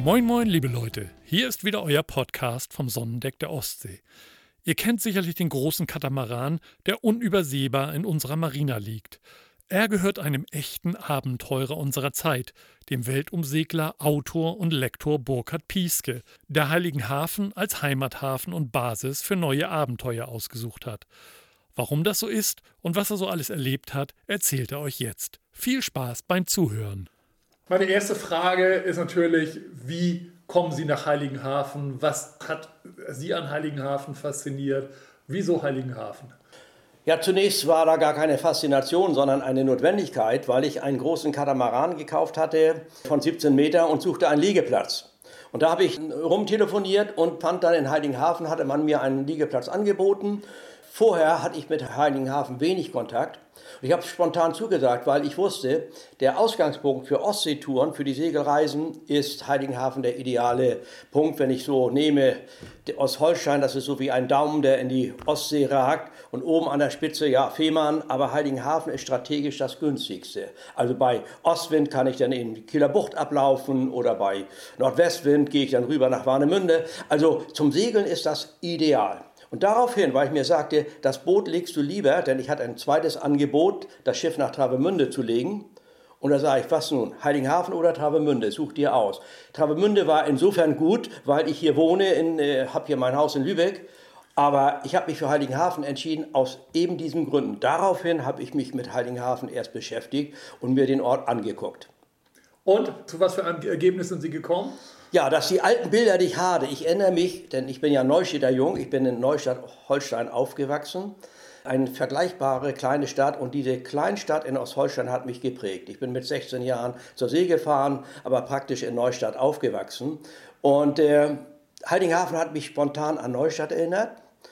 Moin moin liebe Leute, hier ist wieder euer Podcast vom Sonnendeck der Ostsee. Ihr kennt sicherlich den großen Katamaran, der unübersehbar in unserer Marina liegt. Er gehört einem echten Abenteurer unserer Zeit, dem Weltumsegler, Autor und Lektor Burkhard Piesке, der Heiligenhafen als Heimathafen und Basis für neue Abenteuer ausgesucht hat. Warum das so ist und was er so alles erlebt hat, erzählt er euch jetzt. Viel Spaß beim Zuhören. Meine erste Frage ist natürlich, wie kommen Sie nach Heiligenhafen? Was hat Sie an Heiligenhafen fasziniert? Wieso Heiligenhafen? Ja, zunächst war da gar keine Faszination, sondern eine Notwendigkeit, weil ich einen großen Katamaran gekauft hatte von 17 Meter und suchte einen Liegeplatz. Und da habe ich rumtelefoniert und fand dann in Heiligenhafen, hatte man mir einen Liegeplatz angeboten. Vorher hatte ich mit Heiligenhafen wenig Kontakt. Ich habe spontan zugesagt, weil ich wusste, der Ausgangspunkt für Ostseetouren, für die Segelreisen ist Heiligenhafen der ideale Punkt. Wenn ich so nehme, Ostholstein, das ist so wie ein Daumen, der in die Ostsee ragt und oben an der Spitze, ja, Fehmarn, aber Heiligenhafen ist strategisch das günstigste. Also bei Ostwind kann ich dann in die Kieler Bucht ablaufen oder bei Nordwestwind gehe ich dann rüber nach Warnemünde. Also zum Segeln ist das ideal. Und daraufhin, weil ich mir sagte, das Boot legst du lieber, denn ich hatte ein zweites Angebot, das Schiff nach Travemünde zu legen. Und da sage ich, was nun, Heiligenhafen oder Travemünde, such dir aus. Travemünde war insofern gut, weil ich hier wohne, habe hier mein Haus in Lübeck. Aber ich habe mich für Heiligenhafen entschieden, aus eben diesen Gründen. Daraufhin habe ich mich mit Heiligenhafen erst beschäftigt und mir den Ort angeguckt. Und zu was für einem Ergebnis sind Sie gekommen? Ja, dass die alten Bilder, die ich habe, ich erinnere mich, denn ich bin ja Neustädter Jung, ich bin in Neustadt-Holstein aufgewachsen, eine vergleichbare kleine Stadt, und diese Kleinstadt in Ostholstein hat mich geprägt. Ich bin mit 16 Jahren zur See gefahren, aber praktisch in Neustadt aufgewachsen, und Heiligenhafen hat mich spontan an Neustadt erinnert.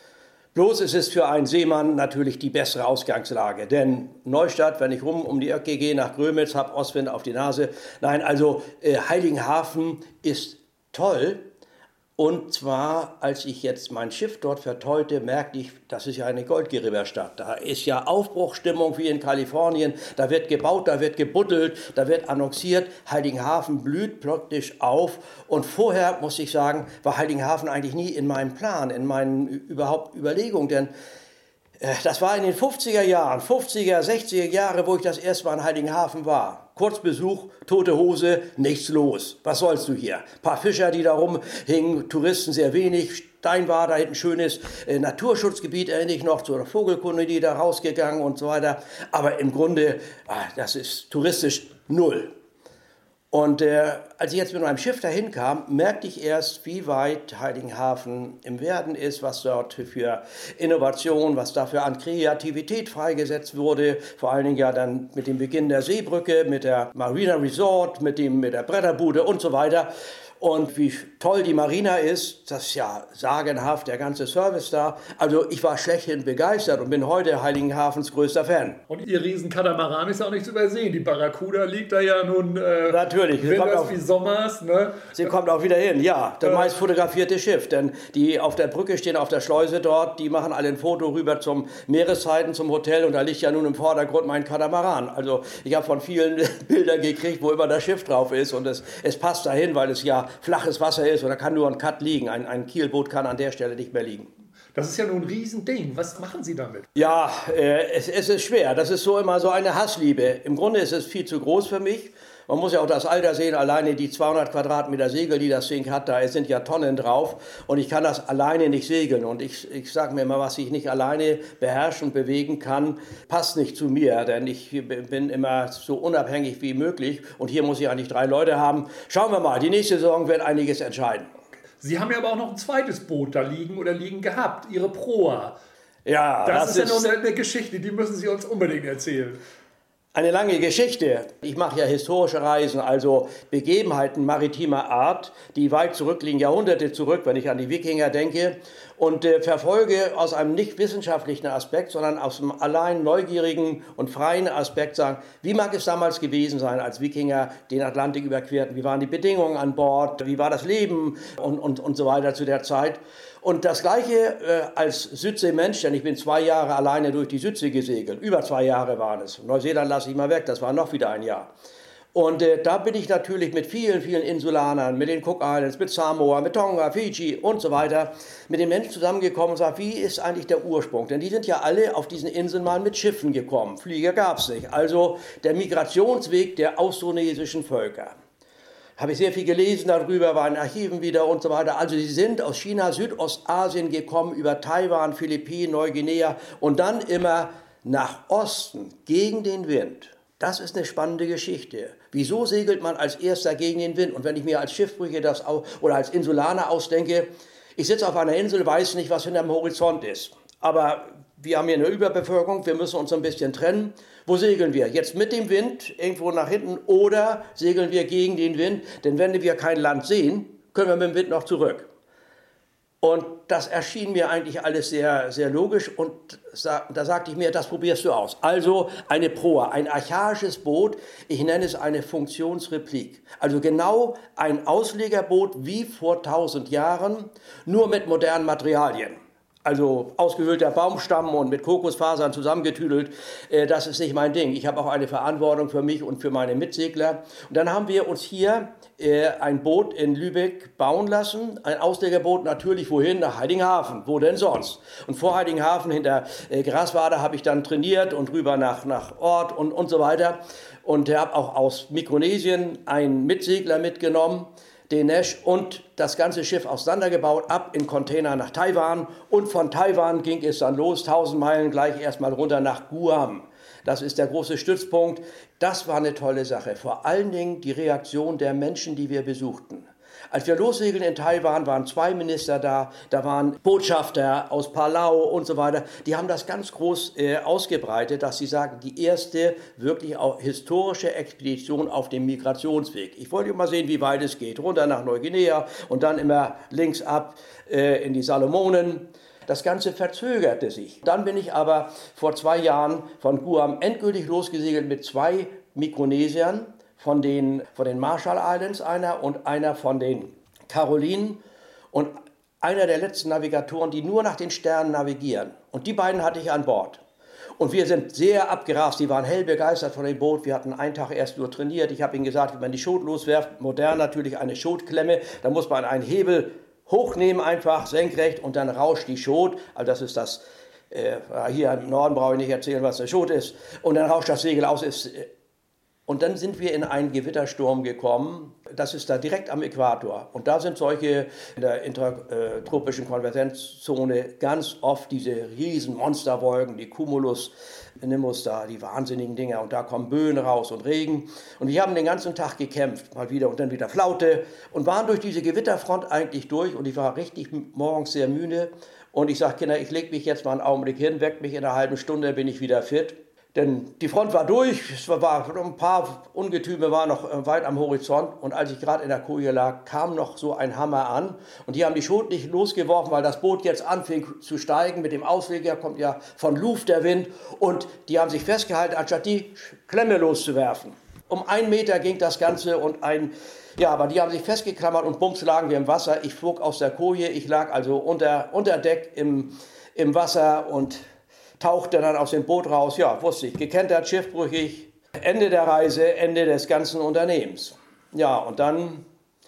Bloß ist es für einen Seemann natürlich die bessere Ausgangslage, denn Neustadt, wenn ich um die Ecke gehe nach Grömitz, habe Ostwind auf die Nase. Nein, also Heiligenhafen ist toll, und zwar, als ich jetzt mein Schiff dort verteuerte, merkte ich, das ist ja eine Goldgräberstadt. Da ist ja Aufbruchstimmung wie in Kalifornien, da wird gebaut, da wird gebuddelt, da wird annonciert, Heiligenhafen blüht praktisch auf. Und vorher, muss ich sagen, war Heiligenhafen eigentlich nie in meinem Plan, in meinen überhaupt Überlegungen, denn das war in den 50er Jahren, 50er, 60er Jahre, wo ich das erste Mal in Heiligenhafen war. Kurzbesuch, tote Hose, nichts los. Was sollst du hier? Ein paar Fischer, die da rumhingen, Touristen sehr wenig. Stein war da hinten schönes Naturschutzgebiet, erinnere ich noch, zur Vogelkunde, die da rausgegangen und so weiter. Aber im Grunde, das ist touristisch null. Und als ich jetzt mit meinem Schiff dahin kam, merkte ich erst, wie weit Heiligenhafen im Werden ist, was dort für Innovation, was dafür an Kreativität freigesetzt wurde. Vor allen Dingen ja dann mit dem Beginn der Seebrücke, mit der Marina Resort, mit der Bretterbude und so weiter. Und wie toll die Marina ist, das ist ja sagenhaft, der ganze Service da. Also ich war schlechthin begeistert und bin heute Heiligenhafens größter Fan. Und Ihr Riesen-Katamaran ist ja auch nicht zu übersehen. Die Barracuda liegt da ja nun natürlich. Winters wie Sommers. Ne? Sie kommt auch wieder hin, ja. Das meist fotografierte Schiff. Denn die auf der Brücke stehen, auf der Schleuse dort, die machen alle ein Foto rüber zum Meeresseiten, zum Hotel. Und da liegt ja nun im Vordergrund mein Katamaran. Also ich habe von vielen Bildern gekriegt, wo immer das Schiff drauf ist. Und es passt dahin, weil es ja flaches Wasser ist, und da kann nur ein Cut liegen. Ein Kielboot kann an der Stelle nicht mehr liegen. Das ist ja nun ein Riesending. Was machen Sie damit? Ja, es ist schwer. Das ist so immer so eine Hassliebe. Im Grunde ist es viel zu groß für mich. Man muss ja auch das Alter sehen, alleine die 200 Quadratmeter Segel, die das Ding hat, da sind ja Tonnen drauf, und ich kann das alleine nicht segeln. Und ich sage mir immer, was ich nicht alleine beherrschen und bewegen kann, passt nicht zu mir, denn ich bin immer so unabhängig wie möglich, und hier muss ich eigentlich 3 Leute haben. Schauen wir mal, die nächste Saison wird einiges entscheiden. Sie haben ja aber auch noch ein zweites Boot da liegen gehabt, Ihre Proa. Ja, das ist ja noch eine Geschichte, die müssen Sie uns unbedingt erzählen. Eine lange Geschichte. Ich mache ja historische Reisen, also Begebenheiten maritimer Art, die weit zurückliegen, Jahrhunderte zurück, wenn ich an die Wikinger denke, und verfolge aus einem nicht wissenschaftlichen Aspekt, sondern aus einem allein neugierigen und freien Aspekt sagen, wie mag es damals gewesen sein, als Wikinger den Atlantik überquerten, wie waren die Bedingungen an Bord, wie war das Leben und so weiter zu der Zeit. Und das Gleiche als Südseemensch, denn ich bin 2 Jahre alleine durch die Südsee gesegelt, über 2 Jahre waren es. Neuseeland lasse ich mal weg, das war noch wieder ein Jahr. Und da bin ich natürlich mit vielen, vielen Insulanern, mit den Cook Islands, mit Samoa, mit Tonga, Fiji und so weiter, mit den Menschen zusammengekommen und gesagt, wie ist eigentlich der Ursprung? Denn die sind ja alle auf diesen Inseln mal mit Schiffen gekommen. Flieger gab es nicht. Also der Migrationsweg der austronesischen Völker. Habe ich sehr viel gelesen darüber, war in Archiven wieder und so weiter. Also sie sind aus China, Südostasien gekommen, über Taiwan, Philippinen, Neuguinea und dann immer nach Osten, gegen den Wind. Das ist eine spannende Geschichte. Wieso segelt man als Erster gegen den Wind? Und wenn ich mir als Schiffbrüchiger das auch, oder als Insulaner ausdenke, ich sitze auf einer Insel, weiß nicht, was hinterm Horizont ist. Aber wir haben hier eine Überbevölkerung, wir müssen uns ein bisschen trennen. Wo segeln wir? Jetzt mit dem Wind irgendwo nach hinten oder segeln wir gegen den Wind? Denn wenn wir kein Land sehen, können wir mit dem Wind noch zurück. Und das erschien mir eigentlich alles sehr, sehr logisch und da sagte ich mir, das probierst du aus. Also eine Proa, ein archaisches Boot, ich nenne es eine Funktionsreplik. Also genau ein Auslegerboot wie vor 1000 Jahren, nur mit modernen Materialien. Also ausgehöhlter Baumstamm und mit Kokosfasern zusammengetüdelt, das ist nicht mein Ding. Ich habe auch eine Verantwortung für mich und für meine Mitsegler. Und dann haben wir uns hier ein Boot in Lübeck bauen lassen. Ein Auslegerboot natürlich wohin? Nach Heiligenhafen. Wo denn sonst? Und vor Heiligenhafen hinter Graswade habe ich dann trainiert und rüber nach Ort und so weiter. Und habe auch aus Mikronesien einen Mitsegler mitgenommen, den Nash, und das ganze Schiff auseinandergebaut, ab in Container nach Taiwan. Und von Taiwan ging es dann los, 1000 Meilen gleich erstmal runter nach Guam. Das ist der große Stützpunkt. Das war eine tolle Sache. Vor allen Dingen die Reaktion der Menschen, die wir besuchten. Als wir lossegeln in Taiwan, waren 2 Minister da, da waren Botschafter aus Palau und so weiter. Die haben das ganz groß ausgebreitet, dass sie sagen, die erste wirklich auch historische Expedition auf dem Migrationsweg. Ich wollte mal sehen, wie weit es geht. Runter nach Neuguinea und dann immer links ab in die Salomonen. Das Ganze verzögerte sich. Dann bin ich aber vor 2 Jahren von Guam endgültig losgesegelt mit 2 Mikronesiern. Von den Marshall Islands einer und einer von den Karolinen und einer der letzten Navigatoren, die nur nach den Sternen navigieren. Und die beiden hatte ich an Bord. Und wir sind sehr abgerast, die waren hell begeistert von dem Boot. Wir hatten einen Tag erst nur trainiert. Ich habe ihnen gesagt, wenn man die Schot loswerft, modern natürlich eine Schotklemme, dann muss man einen Hebel hochnehmen, einfach senkrecht und dann rauscht die Schot. Also das ist das, hier im Norden brauche ich nicht erzählen, was eine Schot ist. Und dann rauscht das Segel aus, und dann sind wir in einen Gewittersturm gekommen, das ist da direkt am Äquator. Und da sind solche in der intertropischen Konvergenzzone ganz oft diese riesen Monsterwolken, die Cumulus Nimbus da, die wahnsinnigen Dinger. Und da kommen Böen raus und Regen. Und wir haben den ganzen Tag gekämpft, mal wieder und dann wieder Flaute. Und waren durch diese Gewitterfront eigentlich durch. Und ich war richtig morgens sehr müde. Und ich sage, Kinder, ich lege mich jetzt mal einen Augenblick hin, weck mich in einer halben Stunde, bin ich wieder fit. Denn die Front war durch, es war ein paar Ungetüme waren noch weit am Horizont und als ich gerade in der Koje lag, kam noch so ein Hammer an und die haben die Schot nicht losgeworfen, weil das Boot jetzt anfing zu steigen. Mit dem Ausleger kommt ja von Luft der Wind und die haben sich festgehalten, anstatt die Klemme loszuwerfen. Um 1 Meter ging das Ganze und aber die haben sich festgeklammert und bums lagen wir im Wasser. Ich flog aus der Koje, ich lag also unter Deck im Wasser und tauchte dann aus dem Boot raus, ja, wusste ich, gekentert, schiffbrüchig, Ende der Reise, Ende des ganzen Unternehmens. Ja, und dann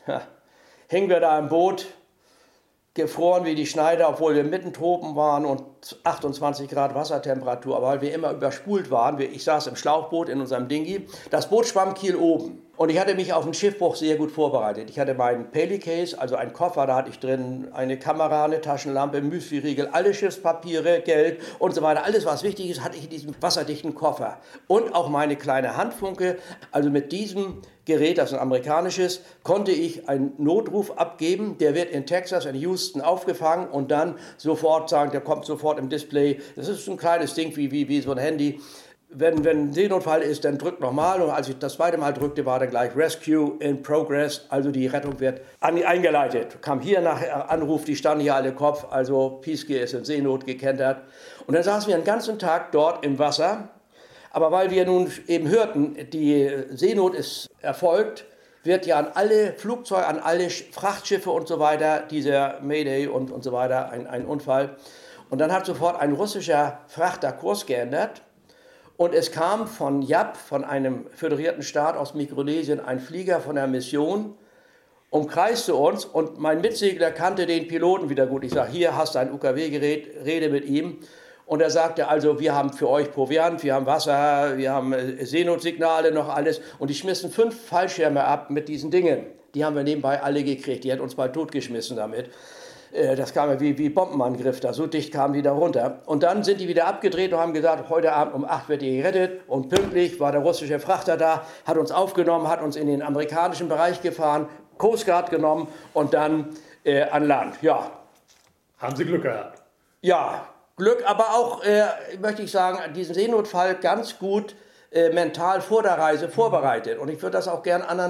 hingen wir da im Boot, gefroren wie die Schneider, obwohl wir mitten Tropen waren und 28 Grad Wassertemperatur, aber weil wir immer überspult waren, ich saß im Schlauchboot in unserem Dinghy, das Boot schwamm Kiel oben. Und ich hatte mich auf den Schiffbruch sehr gut vorbereitet. Ich hatte meinen Paycase, also einen Koffer, da hatte ich drin eine Kamera, eine Taschenlampe, Müsliriegel, alle Schiffspapiere, Geld und so weiter. Alles, was wichtig ist, hatte ich in diesem wasserdichten Koffer. Und auch meine kleine Handfunke. Also mit diesem Gerät, das ist ein amerikanisches, konnte ich einen Notruf abgeben. Der wird in Texas, in Houston aufgefangen und dann sofort sagen, der kommt sofort im Display. Das ist so ein kleines Ding wie so ein Handy. Wenn ein Seenotfall ist, dann drückt nochmal. Und als ich das 2. Mal drückte, war dann gleich Rescue in Progress. Also die Rettung wird eingeleitet. Kam hier nach Anruf, die standen hier alle Kopf. Also Piesky ist in Seenot gekentert. Und dann saßen wir den ganzen Tag dort im Wasser. Aber weil wir nun eben hörten, die Seenot ist erfolgt, wird ja an alle Flugzeuge, an alle Frachtschiffe und so weiter, dieser Mayday und so weiter, ein Unfall. Und dann hat sofort ein russischer Frachter Kurs geändert. Und es kam von Yap, von einem föderierten Staat aus Mikronesien, ein Flieger von der Mission, umkreiste uns und mein Mitsegler kannte den Piloten wieder gut. Ich sage, hier hast du ein UKW-Gerät, rede mit ihm. Und er sagte, also wir haben für euch Proviant, wir haben Wasser, wir haben Seenotsignale, noch alles. Und die schmissen 5 Fallschirme ab mit diesen Dingen. Die haben wir nebenbei alle gekriegt, die hat uns bald totgeschmissen damit. Das kam ja wie Bombenangriff da, so dicht kamen die da runter. Und dann sind die wieder abgedreht und haben gesagt, heute Abend um 8 wird ihr gerettet. Und pünktlich war der russische Frachter da, hat uns aufgenommen, hat uns in den amerikanischen Bereich gefahren, Coast Guard genommen und dann an Land. Ja. Haben Sie Glück gehabt? Ja, Glück, aber auch, möchte ich sagen, diesen Seenotfall ganz gut mental vor der Reise vorbereitet. Und ich würde das auch gern anderen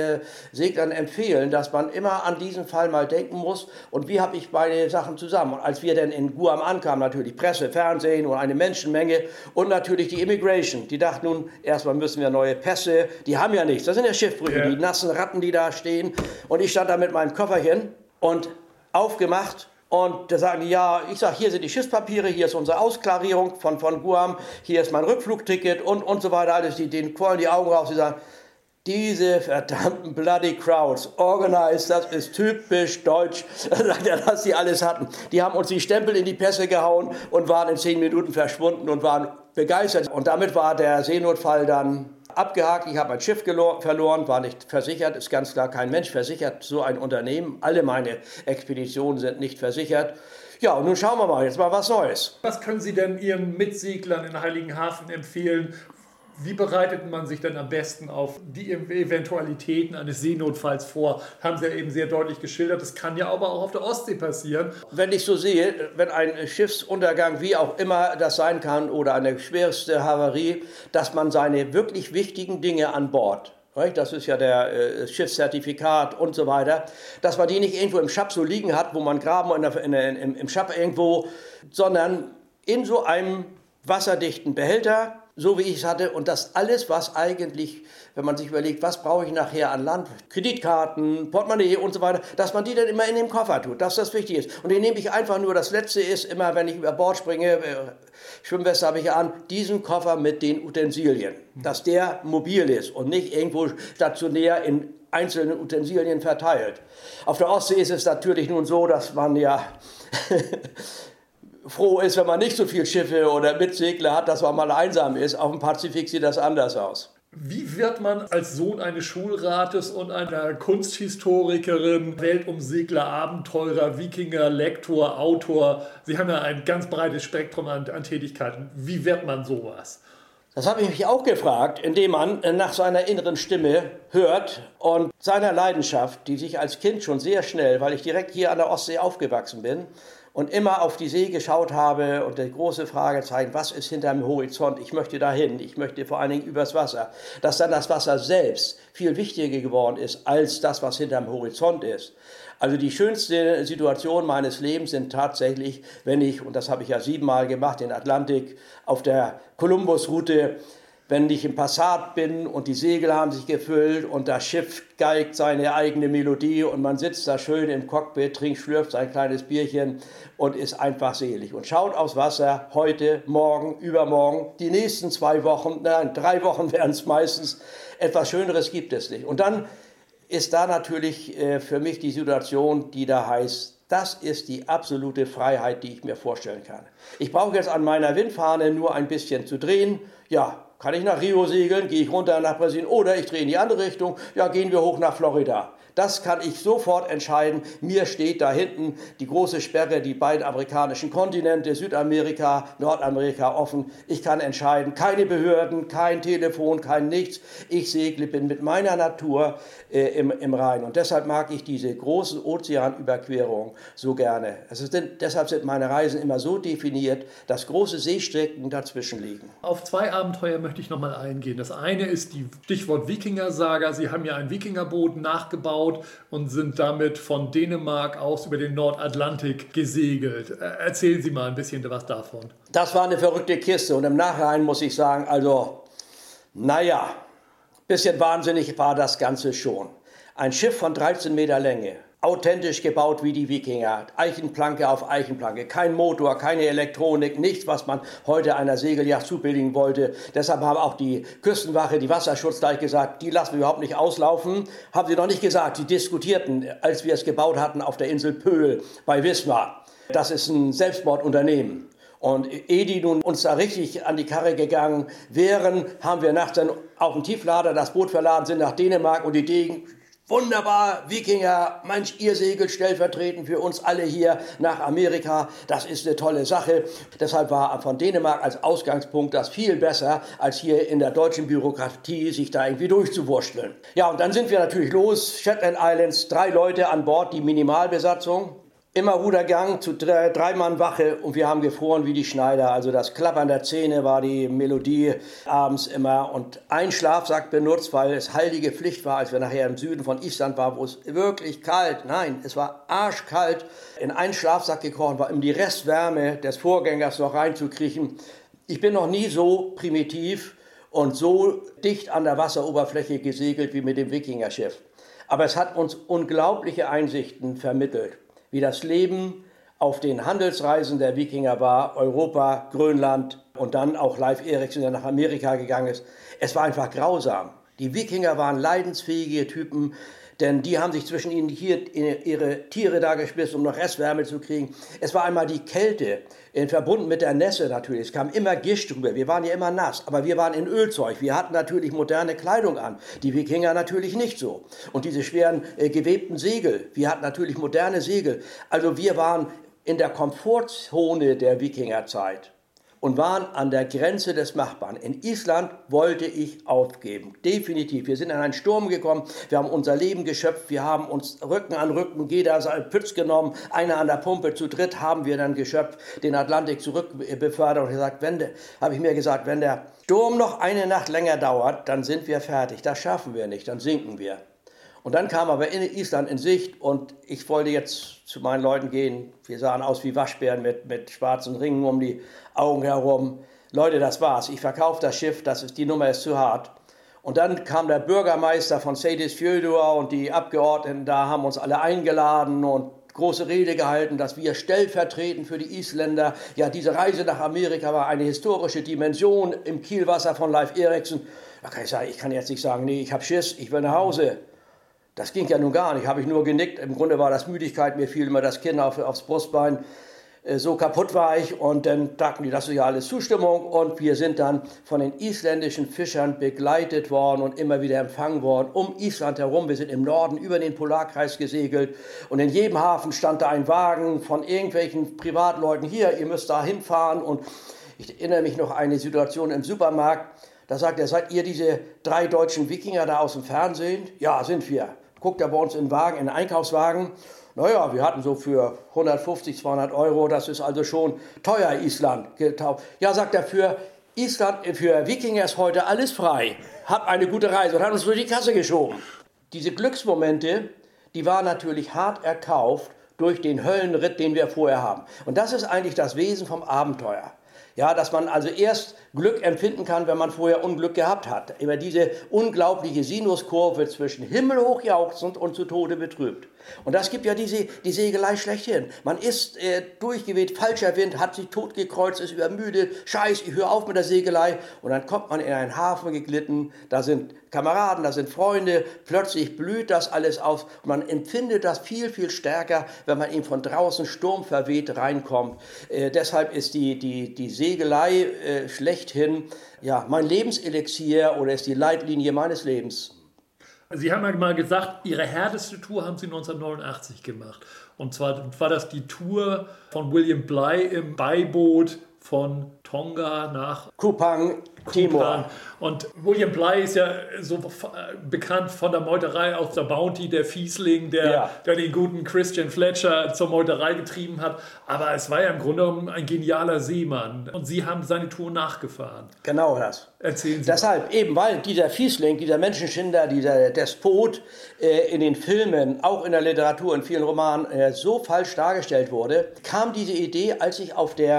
Seglern empfehlen, dass man immer an diesen Fall mal denken muss. Und wie habe ich beide Sachen zusammen? Und als wir dann in Guam ankamen, natürlich Presse, Fernsehen und eine Menschenmenge und natürlich die Immigration. Die dachten nun, erstmal müssen wir neue Pässe, die haben ja nichts. Das sind ja Schiffbrüche, die nassen Ratten, die da stehen. Und ich stand da mit meinem Kofferchen und aufgemacht. Und da sagen die, ja, ich sage, hier sind die Schiffspapiere, hier ist unsere Ausklarierung von Guam, hier ist mein Rückflugticket und so weiter. Alles, denen quollen die Augen raus, die sagen, diese verdammten bloody crowds, organized, das ist typisch deutsch, dass die alles hatten. Die haben uns die Stempel in die Pässe gehauen und waren in 10 Minuten verschwunden und waren begeistert. Und damit war der Seenotfall dann abgehakt. Ich habe mein Schiff verloren, war nicht versichert, ist ganz klar kein Mensch versichert, so ein Unternehmen. Alle meine Expeditionen sind nicht versichert. Ja, und nun schauen wir mal, jetzt mal was Neues. Was können Sie denn Ihren Mitseglern in Heiligenhafen empfehlen? Wie bereitet man sich denn am besten auf die Eventualitäten eines Seenotfalls vor? Haben Sie ja eben sehr deutlich geschildert. Das kann ja aber auch auf der Ostsee passieren. Wenn ich so sehe, wenn ein Schiffsuntergang, wie auch immer das sein kann, oder eine schwerste Havarie, dass man seine wirklich wichtigen Dinge an Bord, das ist ja der Schiffszertifikat und so weiter, dass man die nicht irgendwo im Schab so liegen hat, wo man graben im Schab irgendwo, sondern in so einem wasserdichten Behälter, so wie ich es hatte, und das alles, was eigentlich, wenn man sich überlegt, was brauche ich nachher an Land, Kreditkarten, Portemonnaie und so weiter, dass man die dann immer in den Koffer tut, dass das wichtig ist. Und den nehme ich einfach nur, das Letzte ist immer, wenn ich über Bord springe, Schwimmweste habe ich an, diesen Koffer mit den Utensilien, dass der mobil ist und nicht irgendwo stationär in einzelnen Utensilien verteilt. Auf der Ostsee ist es natürlich nun so, dass man ja froh ist, wenn man nicht so viele Schiffe oder Mitsegler hat, dass man mal einsam ist. Auf dem Pazifik sieht das anders aus. Wie wird man als Sohn eines Schulrates und einer Kunsthistorikerin, Weltumsegler, Abenteurer, Wikinger, Lektor, Autor? Sie haben ja ein ganz breites Spektrum an Tätigkeiten. Wie wird man sowas? Das habe ich mich auch gefragt, indem man nach seiner inneren Stimme hört und seiner Leidenschaft, die sich als Kind schon sehr schnell, weil ich direkt hier an der Ostsee aufgewachsen bin, und immer auf die See geschaut habe und die große Fragezeichen, was ist hinter dem Horizont? Ich möchte dahin, ich möchte vor allen Dingen übers Wasser. Dass dann das Wasser selbst viel wichtiger geworden ist als das, was hinter dem Horizont ist. Also die schönste Situation meines Lebens sind tatsächlich, wenn ich, und das habe ich ja 7-mal gemacht, den Atlantik auf der Columbus-Route, wenn ich im Passat bin und die Segel haben sich gefüllt und das Schiff geigt seine eigene Melodie und man sitzt da schön im Cockpit, schlürft sein kleines Bierchen und ist einfach selig und schaut aufs Wasser, heute, morgen, übermorgen, die nächsten 2 Wochen, nein, 3 Wochen werden es meistens, etwas Schöneres gibt es nicht. Und dann ist da natürlich für mich die Situation, die da heißt, das ist die absolute Freiheit, die ich mir vorstellen kann. Ich brauche jetzt an meiner Windfahne nur ein bisschen zu drehen, ja, kann ich nach Rio segeln, gehe ich runter nach Brasilien oder ich drehe in die andere Richtung, ja, gehen wir hoch nach Florida. Das kann ich sofort entscheiden. Mir steht da hinten die große Sperre, die beiden amerikanischen Kontinente, Südamerika, Nordamerika offen. Ich kann entscheiden, keine Behörden, kein Telefon, kein nichts. Ich segle, bin mit meiner Natur im Rhein. Und deshalb mag ich diese großen Ozeanüberquerungen so gerne. Deshalb sind meine Reisen immer so definiert, dass große Seestrecken dazwischen liegen. Auf 2 Abenteuer möchte ich nochmal eingehen. Das eine ist die Stichwort Wikinger-Saga. Sie haben ja ein Wikingerboot nachgebaut und sind damit von Dänemark aus über den Nordatlantik gesegelt. Erzählen Sie mal ein bisschen was davon. Das war eine verrückte Kiste und im Nachhinein muss ich sagen, also, naja, bisschen wahnsinnig war das Ganze schon. Ein Schiff von 13 Meter Länge, authentisch gebaut wie die Wikinger. Eichenplanke auf Eichenplanke. Kein Motor, keine Elektronik, nichts, was man heute einer Segelyacht zubilligen wollte. Deshalb haben auch die Küstenwache, die Wasserschutz gleich gesagt, die lassen wir überhaupt nicht auslaufen. Haben sie noch nicht gesagt. Sie diskutierten, als wir es gebaut hatten auf der Insel Pöhl bei Wismar. Das ist ein Selbstmordunternehmen. Und ehe die nun uns da richtig an die Karre gegangen wären, haben wir nachts dann auf dem Tieflader das Boot verladen, sind nach Dänemark und die Degen, wunderbar, Wikinger, Mensch, ihr segelt stellvertretend für uns alle hier nach Amerika, das ist eine tolle Sache. Deshalb war von Dänemark als Ausgangspunkt das viel besser, als hier in der deutschen Bürokratie sich da irgendwie durchzuwursteln. Ja, und dann sind wir natürlich los, Shetland Islands, 3 Leute an Bord, die Minimalbesatzung. Immer Rudergang zu 3-Mann-Wache und wir haben gefroren wie die Schneider. Also das Klappern der Zähne war die Melodie abends immer. Und ein Schlafsack benutzt, weil es heilige Pflicht war, als wir nachher im Süden von Island waren, wo es wirklich kalt, nein, es war arschkalt, in einen Schlafsack gekrochen war, um die Restwärme des Vorgängers noch reinzukriechen. Ich bin noch nie so primitiv und so dicht an der Wasseroberfläche gesegelt wie mit dem Wikingerschiff. Aber es hat uns unglaubliche Einsichten vermittelt, wie das Leben auf den Handelsreisen der Wikinger war, Europa, Grönland und dann auch Leif Erikson, der nach Amerika gegangen ist. Es war einfach grausam. Die Wikinger waren leidensfähige Typen, denn die haben sich zwischen ihnen hier ihre Tiere da geschmissen, um noch Restwärme zu kriegen. Es war einmal die Kälte, verbunden mit der Nässe natürlich. Es kam immer Gischt drüber. Wir waren ja immer nass, aber wir waren in Ölzeug. Wir hatten natürlich moderne Kleidung an. Die Wikinger natürlich nicht so. Und diese schweren gewebten Segel. Wir hatten natürlich moderne Segel. Also wir waren in der Komfortzone der Wikingerzeit und waren an der Grenze des Machbaren. In Island wollte ich aufgeben, definitiv. Wir sind in einen Sturm gekommen, wir haben unser Leben geschöpft, wir haben uns Rücken an Rücken, jeder seinen Pütz genommen, einer an der Pumpe, zu dritt haben wir dann geschöpft, den Atlantik zurückbefördert und habe ich mir gesagt, wenn der Sturm noch eine Nacht länger dauert, dann sind wir fertig, das schaffen wir nicht, dann sinken wir. Und dann kam aber in Island in Sicht und ich wollte jetzt zu meinen Leuten gehen. Wir sahen aus wie Waschbären mit schwarzen Ringen um die Augen herum. Leute, das war's. Ich verkaufe das Schiff, die Nummer ist zu hart. Und dann kam der Bürgermeister von Seyðisfjörður und die Abgeordneten da haben uns alle eingeladen und große Rede gehalten, dass wir stellvertretend für die Isländer, ja, diese Reise nach Amerika war eine historische Dimension im Kielwasser von Leif Erikson. Da kann ich sagen, ich kann jetzt nicht sagen, nee, ich habe Schiss, ich will nach Hause. Das ging ja nun gar nicht, habe ich nur genickt. Im Grunde war das Müdigkeit, mir fiel immer das Kinn aufs Brustbein. So kaputt war ich und dann dachten die, das ist ja alles Zustimmung. Und wir sind dann von den isländischen Fischern begleitet worden und immer wieder empfangen worden um Island herum. Wir sind im Norden über den Polarkreis gesegelt und in jedem Hafen stand da ein Wagen von irgendwelchen Privatleuten. Hier, ihr müsst da hinfahren. Und ich erinnere mich noch an eine Situation im Supermarkt. Da sagt er, seid ihr diese 3 deutschen Wikinger da aus dem Fernsehen? Ja, sind wir. Guckt er bei uns in den Wagen, in den Einkaufswagen. Naja, wir hatten so für 150, 200 Euro, das ist also schon teuer, Island getauft. Ja, sagt er, für Island, für Wikinger ist heute alles frei. Habt eine gute Reise und hat uns durch die Kasse geschoben. Diese Glücksmomente, die waren natürlich hart erkauft durch den Höllenritt, den wir vorher haben. Und das ist eigentlich das Wesen vom Abenteuer. Ja, dass man also erst Glück empfinden kann, wenn man vorher Unglück gehabt hat. Über diese unglaubliche Sinuskurve zwischen himmelhoch jauchzend und zu Tode betrübt. Und das gibt ja die Segelei schlechthin. Man ist durchgeweht, falscher Wind, hat sich totgekreuzt, ist übermüdet, scheiß, ich höre auf mit der Segelei. Und dann kommt man in einen Hafen geglitten, da sind Kameraden, da sind Freunde, plötzlich blüht das alles auf. Und man empfindet das viel, viel stärker, wenn man eben von draußen sturmverweht reinkommt. Deshalb ist die Segelei schlechthin ja, mein Lebenselixier oder ist die Leitlinie meines Lebens. Sie haben ja mal gesagt, Ihre härteste Tour haben Sie 1989 gemacht. Und zwar war das die Tour von William Bligh im Beiboot von Tonga nach Kupang, Timor. Und William Bligh ist ja so bekannt von der Meuterei auf der Bounty, der Fiesling, der den guten Christian Fletcher zur Meuterei getrieben hat. Aber es war ja im Grunde genommen ein genialer Seemann. Und Sie haben seine Tour nachgefahren. Genau das. Erzählen Sie Deshalb, mal. eben weil dieser Fiesling, dieser Menschenschinder, dieser Despot in den Filmen, auch in der Literatur, in vielen Romanen so falsch dargestellt wurde, kam diese Idee, als ich auf der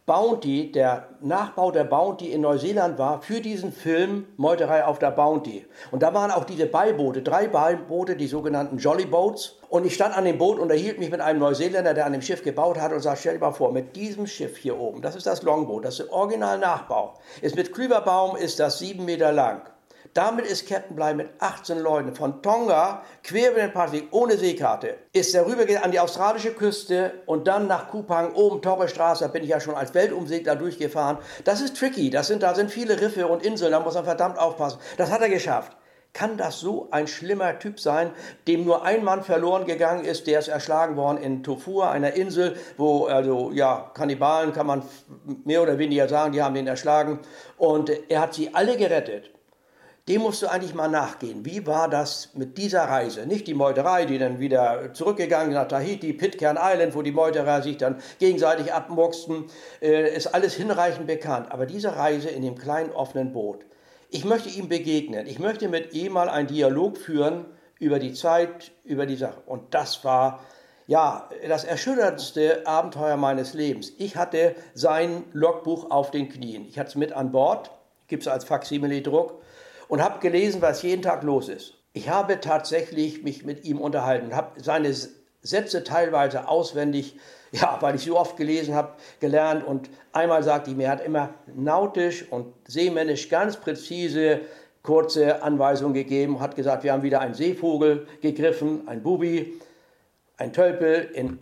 Bounty, der Nachbau der Bounty in Neuseeland war, für diesen Film Meuterei auf der Bounty. Und da waren auch diese Beiboote, 3 Beiboote, die sogenannten Jolly Boats. Und ich stand an dem Boot und unterhielt mich mit einem Neuseeländer, der an dem Schiff gebaut hat und sagte, stell dir mal vor, mit diesem Schiff hier oben, das ist das Longboat, das ist der Original-Nachbau, ist mit Klüverbaum, ist das 7 Meter lang. Damit ist Captain Bligh mit 18 Leuten von Tonga quer über den Pazifik ohne Seekarte, ist er rübergegangen an die australische Küste und dann nach Kupang, oben Torres-Straße, da bin ich ja schon als Weltumsegler durchgefahren. Das ist tricky, da sind viele Riffe und Inseln, da muss man verdammt aufpassen. Das hat er geschafft. Kann das so ein schlimmer Typ sein, dem nur ein Mann verloren gegangen ist, der ist erschlagen worden in Tofua, einer Insel, wo, also ja, Kannibalen kann man mehr oder weniger sagen, die haben den erschlagen und er hat sie alle gerettet. Dem musst du eigentlich mal nachgehen. Wie war das mit dieser Reise? Nicht die Meuterei, die dann wieder zurückgegangen nach Tahiti, Pitcairn Island, wo die Meuterer sich dann gegenseitig abmucksten, ist alles hinreichend bekannt. Aber diese Reise in dem kleinen offenen Boot, ich möchte ihm begegnen. Ich möchte mit ihm mal einen Dialog führen über die Zeit, über die Sache. Und das war ja das erschütterndste Abenteuer meines Lebens. Ich hatte sein Logbuch auf den Knien. Ich hatte es mit an Bord, gibt es als Faksimile-Druck. Und habe gelesen, was jeden Tag los ist. Ich habe tatsächlich mich mit ihm unterhalten, habe seine Sätze teilweise auswendig, ja, weil ich so oft gelesen habe, gelernt. Und einmal sagte ich mir, er hat immer nautisch und seemännisch ganz präzise, kurze Anweisungen gegeben, hat gesagt, wir haben wieder einen Seevogel gegriffen, ein Bubi, ein Tölpel in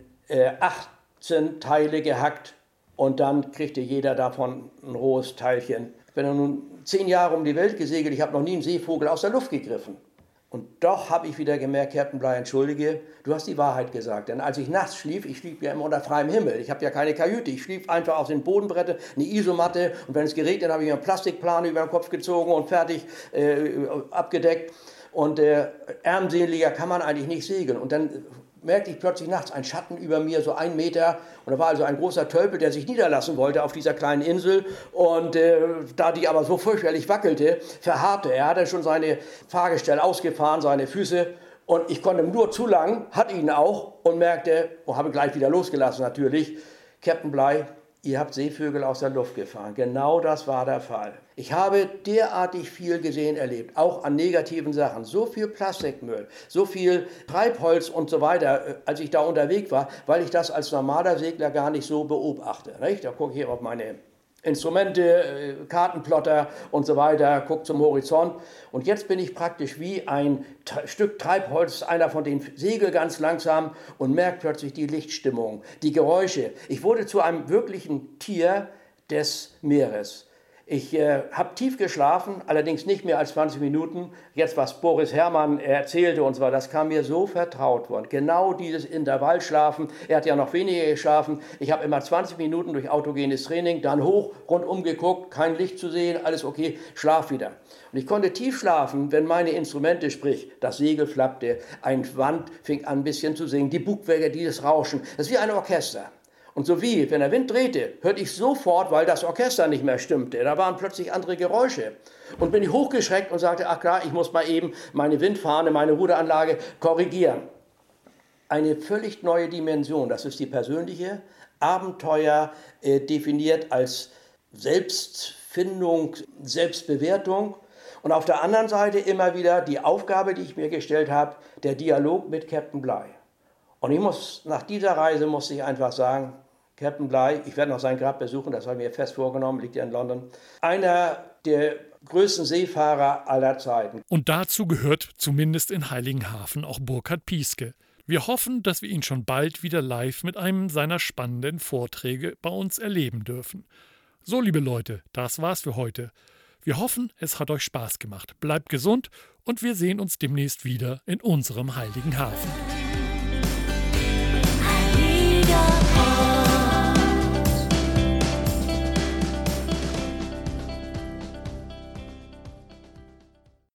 18 Teile gehackt und dann kriegte jeder davon ein rohes Teilchen. Ich bin nun 10 Jahre um die Welt gesegelt, ich habe noch nie einen Seevogel aus der Luft gegriffen. Und doch habe ich wieder gemerkt, Captain Bligh, entschuldige, du hast die Wahrheit gesagt. Denn als ich nachts schlief, ich schlief ja immer unter freiem Himmel. Ich habe ja keine Kajüte, ich schlief einfach auf den Bodenbrettern, eine Isomatte. Und wenn es geregnet, habe ich mir einen Plastikplane über den Kopf gezogen und fertig abgedeckt. Und ärmseliger kann man eigentlich nicht segeln. Und dann merkte ich plötzlich nachts einen Schatten über mir, so 1 Meter. Und da war also ein großer Tölpel, der sich niederlassen wollte auf dieser kleinen Insel. Und da die aber so fürchterlich wackelte, verharrte. Er hatte schon seine Fahrgestell ausgefahren, seine Füße. Und ich konnte nur zu lang, hatte ihn auch und merkte, und habe gleich wieder losgelassen natürlich, Captain Bligh, ihr habt Seevögel aus der Luft gefahren. Genau das war der Fall. Ich habe derartig viel gesehen, erlebt, auch an negativen Sachen. So viel Plastikmüll, so viel Treibholz und so weiter, als ich da unterwegs war, weil ich das als normaler Segler gar nicht so beobachte. Nicht? Da gucke ich hier auf meine Instrumente, Kartenplotter und so weiter, gucke zum Horizont. Und jetzt bin ich praktisch wie ein Stück Treibholz, einer von den Segel ganz langsam und merke plötzlich die Lichtstimmung, die Geräusche. Ich wurde zu einem wirklichen Tier des Meeres. Ich habe tief geschlafen, allerdings nicht mehr als 20 Minuten. Jetzt, was Boris Herrmann erzählte und so weiter, das kam mir so vertraut worden. Genau dieses Intervallschlafen. Er hat ja noch weniger geschlafen. Ich habe immer 20 Minuten durch autogenes Training, dann hoch, rundum geguckt, kein Licht zu sehen, alles okay, schlaf wieder. Und ich konnte tief schlafen, wenn meine Instrumente, sprich das Segel flappte, ein Wand fing an ein bisschen zu singen, die Bugwelle, dieses Rauschen. Das ist wie ein Orchester. Und so wie, wenn der Wind drehte, hörte ich sofort, weil das Orchester nicht mehr stimmte. Da waren plötzlich andere Geräusche. Und bin ich hochgeschreckt und sagte, ach klar, ich muss mal eben meine Windfahne, meine Ruderanlage korrigieren. Eine völlig neue Dimension, das ist die persönliche Abenteuer, definiert als Selbstfindung, Selbstbewertung. Und auf der anderen Seite immer wieder die Aufgabe, die ich mir gestellt habe, der Dialog mit Captain Bligh. Und nach dieser Reise musste ich einfach sagen, Captain Bligh, ich werde noch sein Grab besuchen, das habe ich mir fest vorgenommen, liegt ja in London. Einer der größten Seefahrer aller Zeiten. Und dazu gehört zumindest in Heiligenhafen auch Burkhard Piesке. Wir hoffen, dass wir ihn schon bald wieder live mit einem seiner spannenden Vorträge bei uns erleben dürfen. So, liebe Leute, das war's für heute. Wir hoffen, es hat euch Spaß gemacht. Bleibt gesund und wir sehen uns demnächst wieder in unserem Heiligenhafen. Heiliger